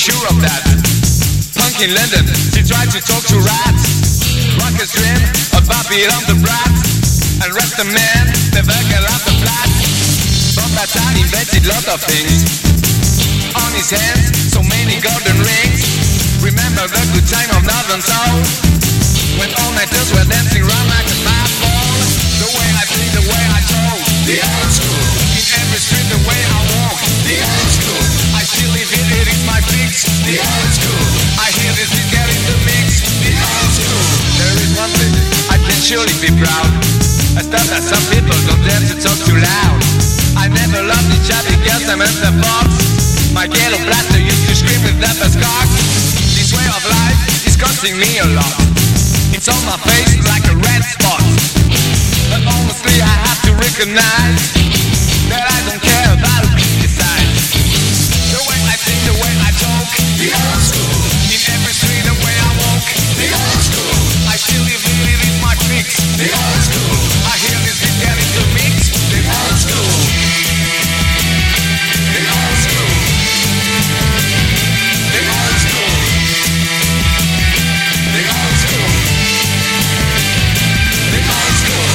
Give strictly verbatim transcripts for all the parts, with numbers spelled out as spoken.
sure of that. Punk in London, she tried to talk to rats. Rockers dream about being on the brat. And rest the man, never get off the flat. Bob Batan invented lot of things. On his hands, so many golden rings. Remember the good time of Northern Soul, when all nighters were dancing round like a mad ball. The way I think, the way I talk, the old school. In every street, the way I walk, the old school. I still live it, it is my fix, the old school. I hear this is getting the mix, the old school. There is one thing I can surely be proud. I thought that some people don't dare to talk too loud. I never loved the chubby girls, I meant the box. My yellow blaster used to scream with that as cock. This way of life is costing me a lot. It's on my face like a red spot. But honestly I have to recognize that I don't care about who decides. The way I think, the way I talk, the old school. In every street, the way I walk, the old school. I still live in it, it's my fix, the old school. I hear this is getting the mix, the old school. The old school. The old school. The old school. The old school.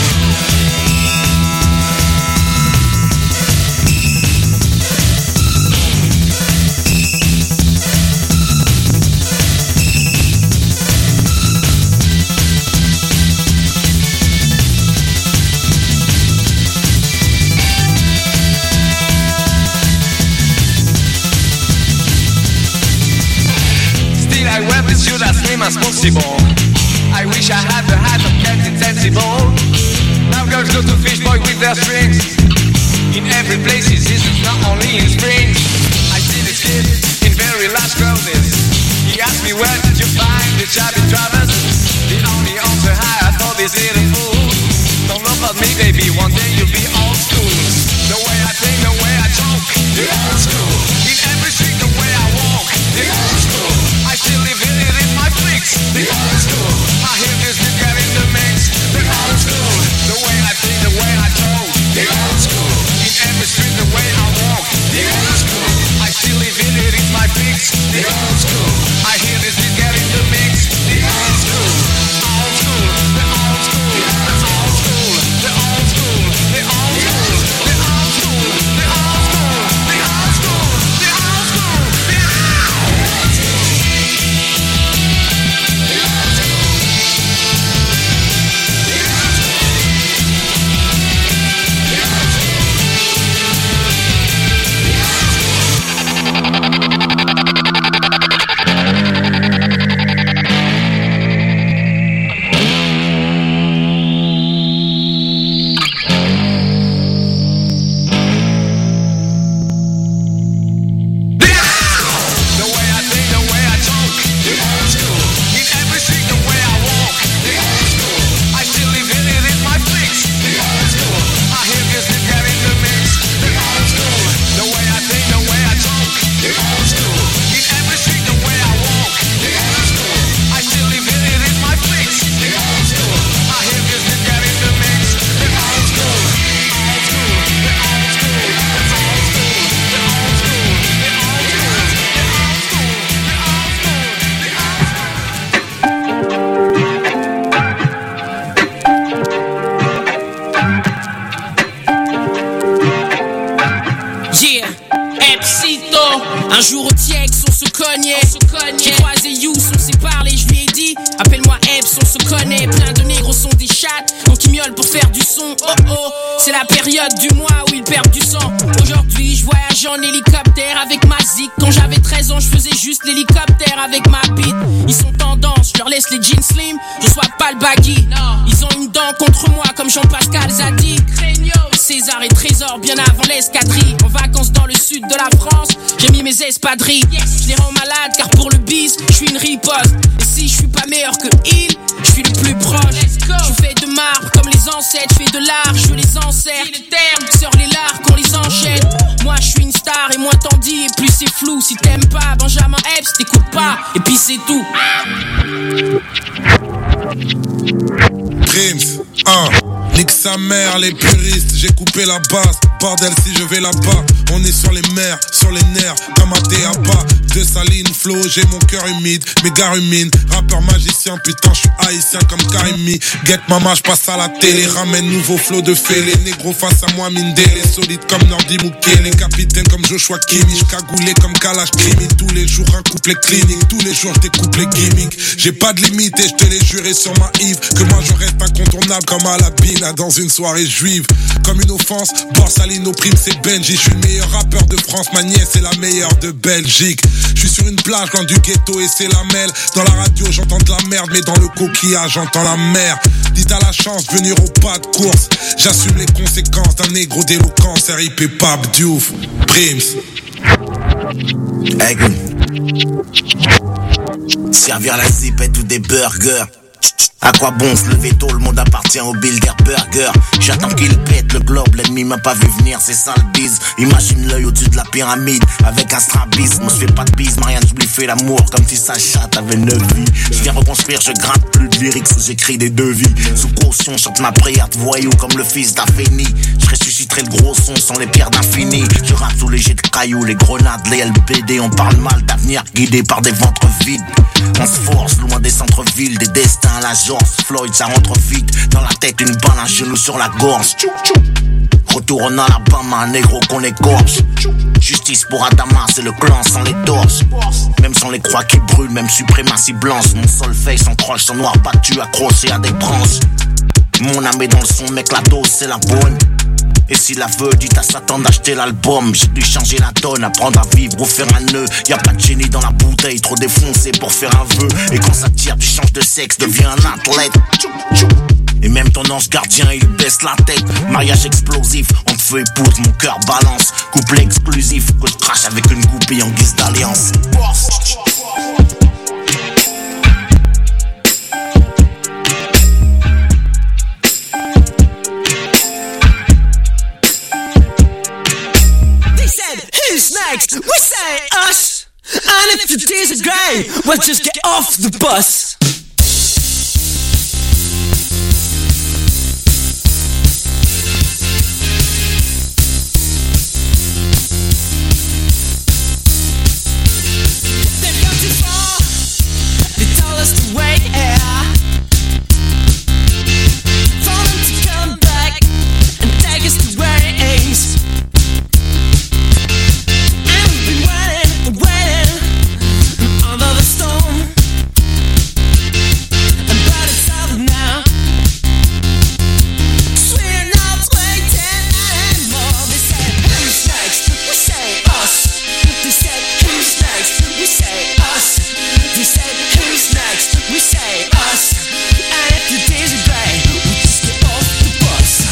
I wear this suit as slim as possible. I wish I had the height of Captain Sensible. Now girls go to Fish Boy with their strings. In every place it's seasons, not only in spring. I see this kid in very large clothes. He asked me where did you find the chubby Travis. The only answer I had for this little fool. Don't look at me baby, one day you'll be old school. The way I think, the way I talk, the old school. In every street the way I walk, the old school. I still live in it, it's my fix, the old school. I hear music get in the mix, the old school. The way I think, the way I talk, the old school. In every street the way I walk, the old school. I still live in it, it's my fix, the old school. I hear music get in the mix, the old school. Old school, the old school, the old school, the old school, the old school, the old school, the old school, the old school, the old school, the old school. Un jour au Tiex, on se cognait. J'ai croisé Youss, on s'est parlé, je lui ai dit appelle-moi Epps, on se connaît. Plein de négros sont des chattes, donc ils miaulent pour faire du son. Oh oh, c'est la période du mois où ils perdent du sang. Aujourd'hui, je voyage en hélicoptère avec ma zik. Quand j'avais treize ans, je faisais juste l'hélicoptère avec ma bite. Ils sont tendance, je leur laisse les jeans slim, je sois pas le baggy. Ils ont une dent contre moi comme Jean-Pascal Zadi. César et Trésor bien avant l'escadrille. En vacances dans le sud de la France, j'ai mis mes espadrilles. Je les rends malades car pour le bis, je suis une riposte. Et si je suis pas meilleur que il, je suis le plus proche. Je fais de marbre comme les ancêtres, je fais de l'art, je les encercle. Sors les lards qu'on les enchaîne. Moi je suis une star et moins t'en dis et plus c'est flou. Si t'aimes pas Benjamin Epps, t'écoutes pas et puis c'est tout. Dreams, un. Nique sa mère, les puristes, j'ai coupé la basse. Bordel si je vais là-bas, on est sur les mers, sur les nerfs, comme un Théaba. De saline, flow, j'ai mon cœur humide, mes gars ruminent. Rappeur magicien, putain, je suis haïtien comme Karimi. Get mama, je passe à la télé, ramène nouveau flow de fêlé. Négro face à moi, Mindé, les solides comme Nordi Mouké. Les capitaines comme Joshua Kimi, j'cagoulé comme Kalash Krimi. Tous les jours un couplet clinique, tous les jours je découpe les gimmicks. J'ai pas de limite et je te l'ai juré sur ma Yves, que moi je reste incontournable comme à la Bina dans une soirée juive. Comme une offense, Borsalino prime c'est Benji. Je suis le meilleur rappeur de France, ma nièce est la meilleure de Belgique. Je suis sur une plage loin du ghetto et c'est la mêle. Dans la radio j'entends de la merde, mais dans le coquillage j'entends la mer. Dites à la chance venir au pas de course. J'assume les conséquences d'un négro d'éloquence. R I P Pape Diouf, Prims. Hey, servir la zipette ou des burgers. À quoi bon se lever tôt, le monde appartient au Bilderberger. J'attends qu'il pète le globe, l'ennemi m'a pas vu venir, c'est ça le bise. Imagine l'œil au-dessus de la pyramide, avec un strabisme. Je fais pas de bise, Marianne, je lui fais l'amour, comme si sa chatte avait neuf vies. Je viens reconstruire, je gratte plus de lyrics, j'écris des devis. Sous caution, chante ma prière de voyou comme le fils d'Afeni. Je ressusciterai le gros son sans les pierres d'infini. Je rappe sous les jets de cailloux, les grenades, les L B D. On parle mal d'avenir guidé par des ventres vides. On se force, loin des centres-villes, des destins à la George Floyd, ça rentre vite. Dans la tête, une balle, un genou sur la gorge. Retour en Alabama, un négro qu'on écorche. Justice pour Adama, c'est le clan sans les torches. Même sans les croix qui brûlent, même suprématie blanche. Mon solfège s'encroche, son noir battu, accroché à des branches. Mon âme est dans le son, mec, la dose, c'est la bonne. Et s'il la veut, dites à Satan d'acheter l'album. J'ai dû changer la donne, apprendre à vivre ou faire un nœud. Y'a pas de génie dans la bouteille, trop défoncé pour faire un vœu. Et quand ça tire, tu changes de sexe, deviens un athlète. Et même ton ange gardien, il baisse la tête. Mariage explosif, on te fait épouse, mon cœur balance. Couplet exclusif, que je crache avec une goupille en guise d'alliance. Who's next? We say us. And if you disagree, well just get off the bus. They've gone too far. They told us to wait here. For them to come back and take us to where it is. Under the storm, but it's over now. We're not waiting anymore. They said, who's next? We say us. They said, who's next? We say us. They said, who's next? We say us. And if you disagree, we just get off the bus.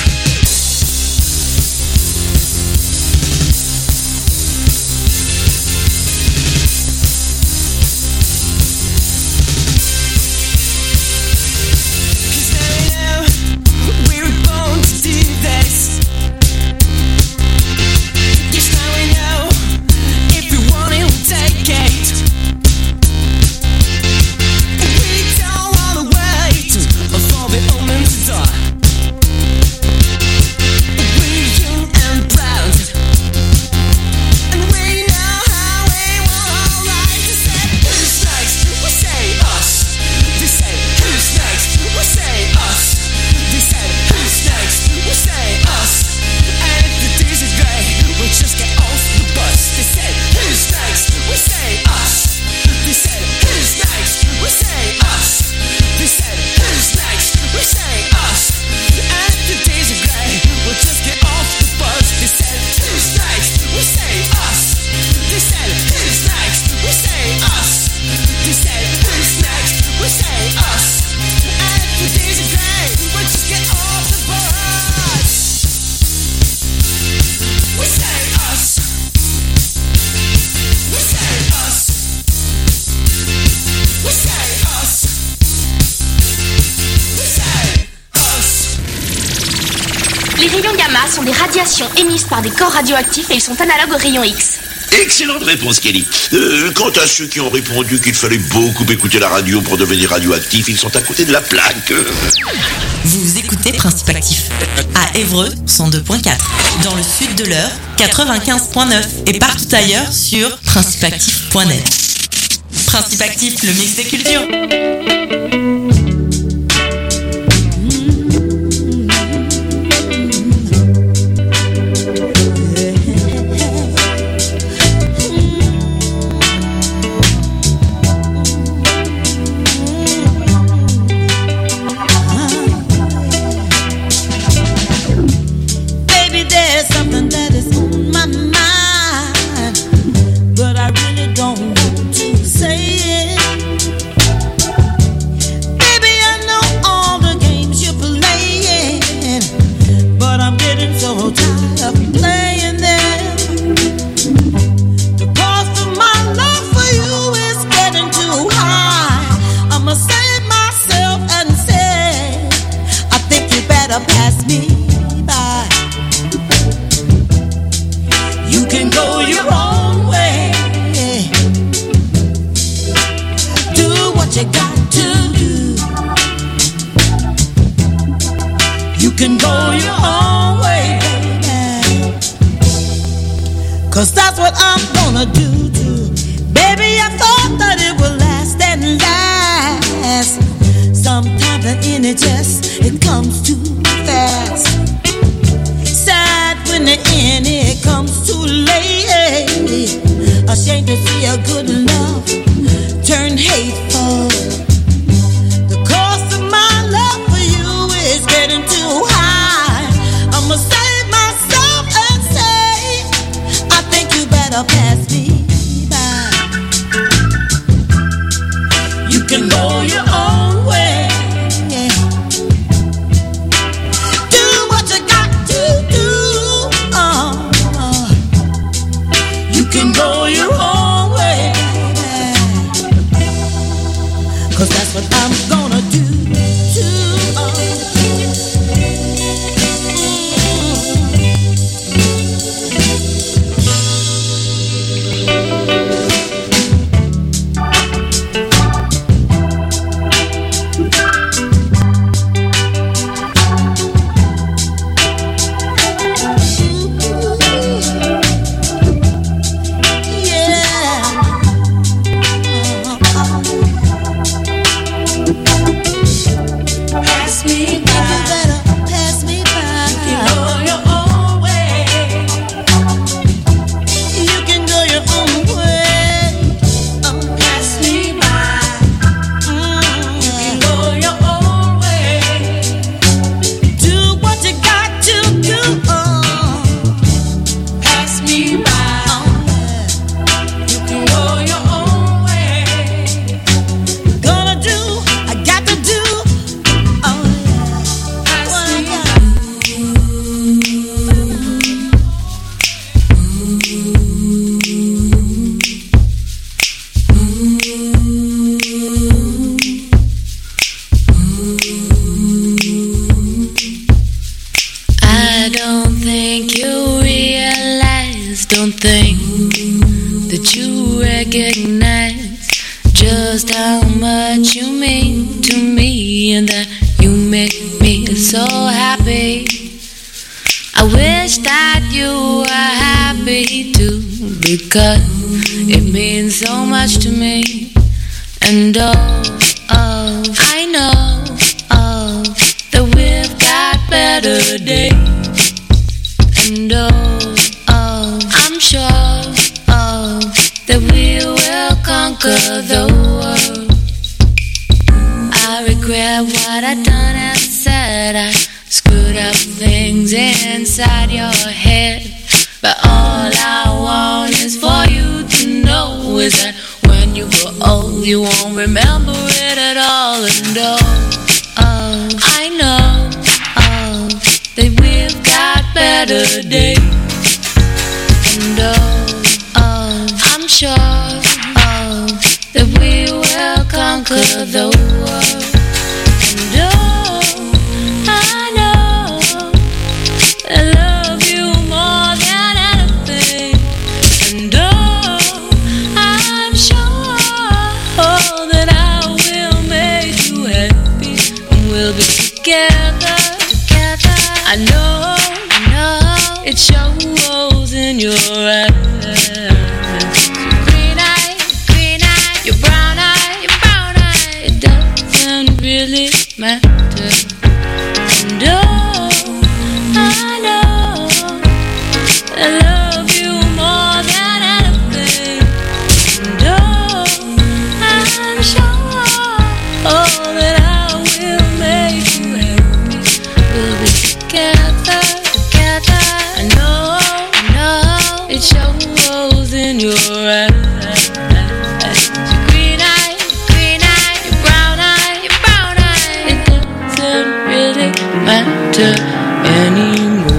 Les rayons gamma sont des radiations émises par des corps radioactifs et ils sont analogues aux rayons X. Excellente réponse, Kelly. Euh, quant à ceux qui ont répondu qu'il fallait beaucoup écouter la radio pour devenir radioactif, ils sont à côté de la plaque. Vous écoutez Principe Actif à Évreux cent deux point quatre, dans le sud de l'Eure quatre-vingt-quinze point neuf et partout ailleurs sur principe actif point net. Principe Actif, le mix des cultures. Cause that's what I'm gonna do too. Baby, I thought that it would last and last. Sometimes the end just, it comes too fast. Sad when the end, it comes too late. Ashamed to see a good love turn hateful. The cost of my love for you is getting too high. I'ma save myself and say, I think you better pass me by. You can go your own way. Yeah. Do what you got to do. Uh, uh. You can go your own way. Cause that's what I'm gonna do too. Uh. Because it means so much to me. And oh, oh, I know, oh, that we've got better days. And oh, oh, I'm sure, oh, that we will conquer the world. I regret what I done and said. I screwed up things inside your head. But all I want is for you to know is that when you grow old, you won't remember it at all. And oh, oh, I know, oh, that we've got better days. And oh, oh, I'm sure, oh, that we will conquer the world. And oh, I know, I love you more than anything. And oh, I know, I know it shows in your eyes. Green eye, green eye, your brown eye, your brown eye. It doesn't really matter. And oh, I know I love you more than anything. And oh, I'm sure oh, that I will make you happy. We'll be together, together. I know, I know it shows in your eyes. Your green eye, your green eye, your brown eye, your brown eye. It doesn't really matter anymore.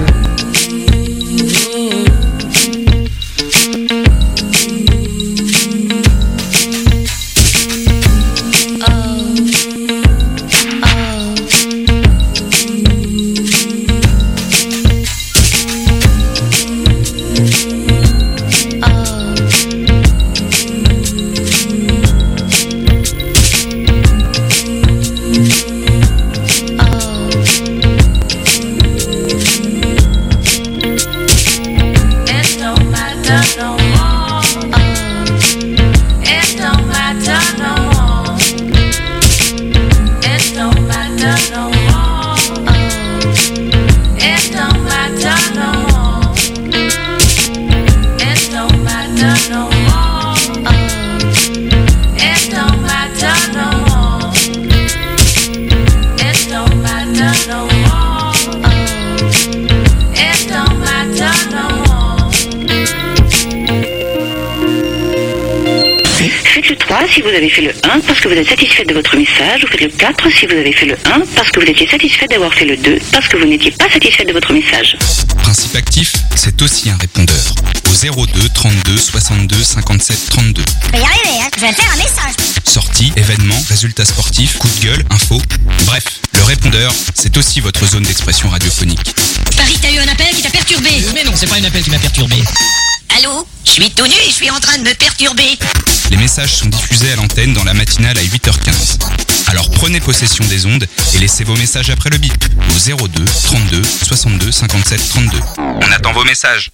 Si vous avez fait le un parce que vous êtes satisfait de votre message, vous faites le quatre si vous avez fait le un parce que vous étiez satisfait d'avoir fait le deux parce que vous n'étiez pas satisfait de votre message. Principe actif, c'est aussi un répondeur. Au zéro deux trente-deux soixante-deux cinquante-sept trente-deux. Je vais y arriver, hein. Je vais faire un message. Sorties, événements, résultats sportifs, coups de gueule, infos. Bref, le répondeur, c'est aussi votre zone d'expression radiophonique. Paris, t'as eu un appel qui t'a perturbé. Mais non, c'est pas un appel qui m'a perturbé. Allô? Je suis tout nu et je suis en train de me perturber. Les messages sont diffusés à l'antenne dans la matinale à huit heures quinze. Alors prenez possession des ondes et laissez vos messages après le bip au zéro deux trente-deux soixante-deux cinquante-sept trente-deux. On attend vos messages.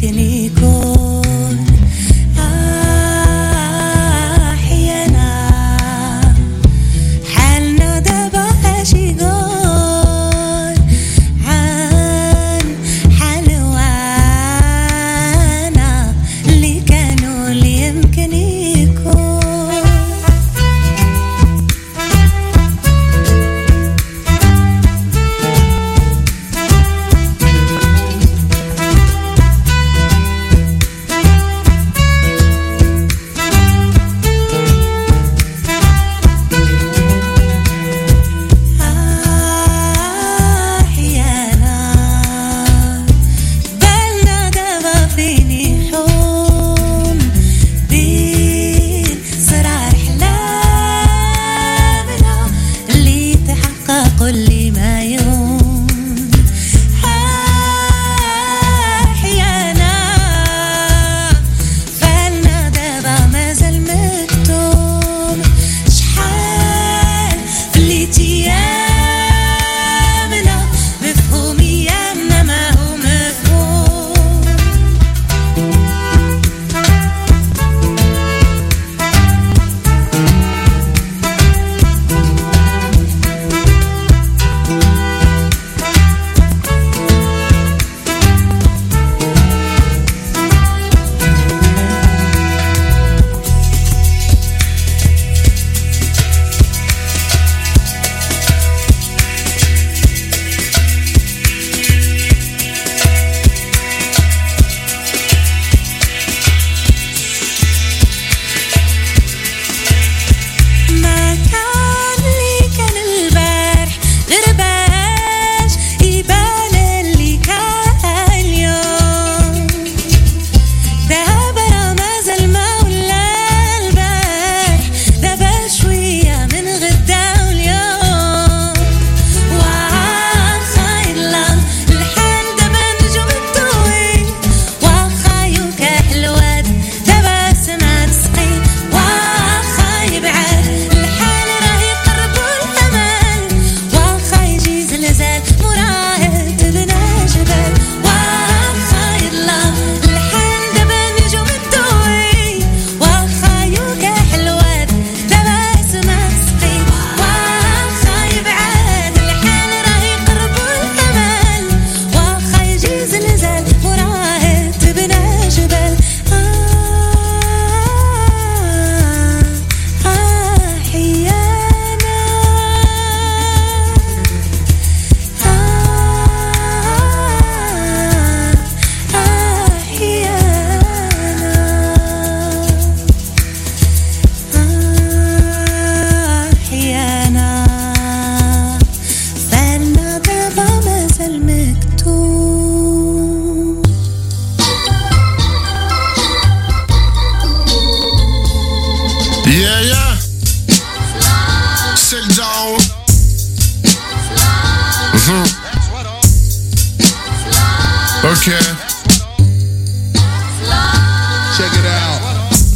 يكون آه يا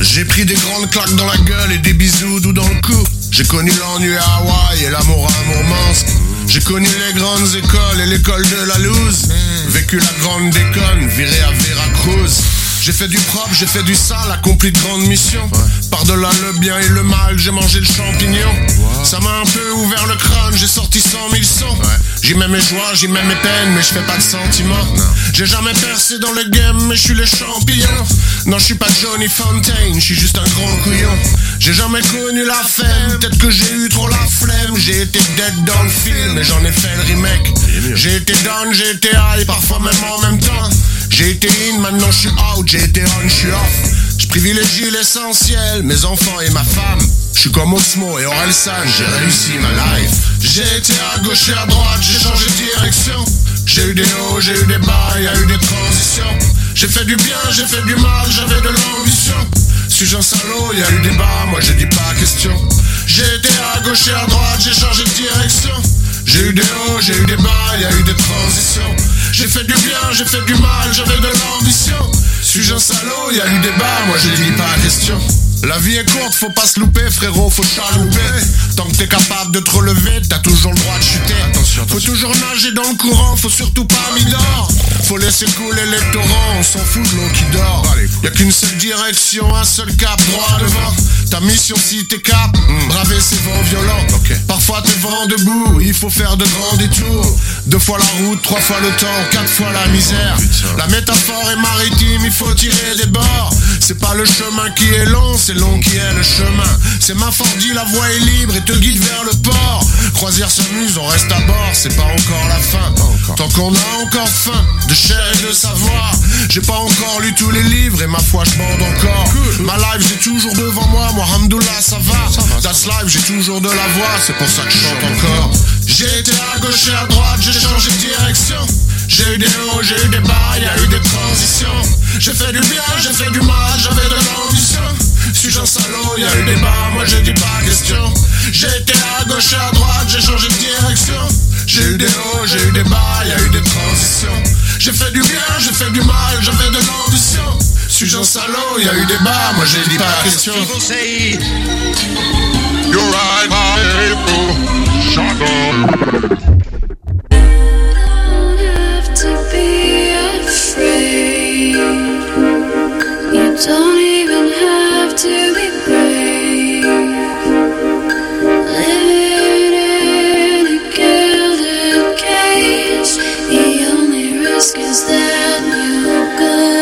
J'ai pris des grandes claques dans la gueule et des bisous doux dans le cou. J'ai connu l'ennui à Hawaï et l'amour à Mourmansk. J'ai connu les grandes écoles et l'école de la loose. Vécu la grande déconne, viré à Veracruz. J'ai fait du propre, j'ai fait du sale, accompli de grandes missions. Par-delà le bien et le mal, j'ai mangé le champignon. Ça m'a un peu ouvert le crâne, j'ai sorti cent mille sons. J'y mets mes joies, j'y mets mes peines, mais je fais pas de sentiments. J'ai jamais percé dans le game, mais je suis les champignons. Non, je suis pas Johnny Fontaine, je suis juste un grand couillon. J'ai jamais connu la femme, peut-être que j'ai eu trop la flemme. J'ai été dead dans le film, et j'en ai fait le remake. J'ai été down, j'ai été high, parfois même en même temps. J'ai été in, maintenant je suis out, j'ai été on, je suis off. Je privilégie l'essentiel, mes enfants et ma femme. Je suis comme Osmo et Orelsan, j'ai réussi ma life. J'ai été à gauche et à droite, j'ai changé de direction. J'ai eu des hauts, j'ai eu des bas, il y a eu des transitions. J'ai fait du bien, j'ai fait du mal, j'avais de l'ambition. Suis-je un salaud, il y a eu des bas, moi je dis pas question. J'ai été à gauche et à droite, j'ai changé de direction. J'ai eu des hauts, j'ai eu des bas, il y a eu des transitions. J'ai fait du bien, j'ai fait du mal, j'avais de l'ambition. Suis-je un salaud, il y a eu des bas, moi je dis pas question. La vie est courte, faut pas se louper, frérot, faut chalouper. Tant que t'es capable de te relever, t'as toujours le droit de chuter. Attention, attention. Faut toujours nager dans le courant, faut surtout pas m'idore. Faut laisser couler les torrents, on s'en fout de l'eau qui dort. Y'a qu'une seule direction, un seul cap, droit devant. Ta mission si t'es cap, mm. braver ces vents violents. Okay. Parfois t'es vent debout, il faut faire de grands détours. Deux fois la route, trois fois le temps, quatre fois la misère. Putain. La métaphore est maritime, il faut tirer des bords. C'est pas le chemin qui est long, c'est long qui est le chemin. C'est ma Fordi, la voie est libre et te guide vers le port. Croisière s'amuse, on reste à bord, c'est pas encore la fin. Encore. Tant qu'on a encore faim de chair et de savoir. J'ai pas encore lu tous les livres et ma foi je bande encore. Cool. Ma life j'ai toujours devant moi, moi hamdoullah ça va. ça va That's life, j'ai toujours de la voix, c'est pour ça que je chante encore. J'ai été à gauche et à droite, j'ai changé de direction. J'ai eu des hauts, j'ai eu des bas, y'a eu des transitions. J'ai fait du bien, j'ai fait du mal, j'avais de l'ambition. Suis-je un salaud, y'a eu des bas, moi je dis pas question. J'ai été à gauche et à droite, j'ai changé de direction. J'ai eu des hauts, j'ai eu des bas, y'a eu des transitions. J'ai fait du bien, j'ai fait du mal, j'avais de l'ambition. Suis-je un salaud, y'a eu des bas, moi je dis pas question. You're right, my April, shut up. Don't even have to be brave. Living in a gilded cage, the only risk is that you go.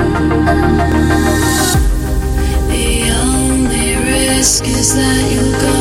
Is that you'll go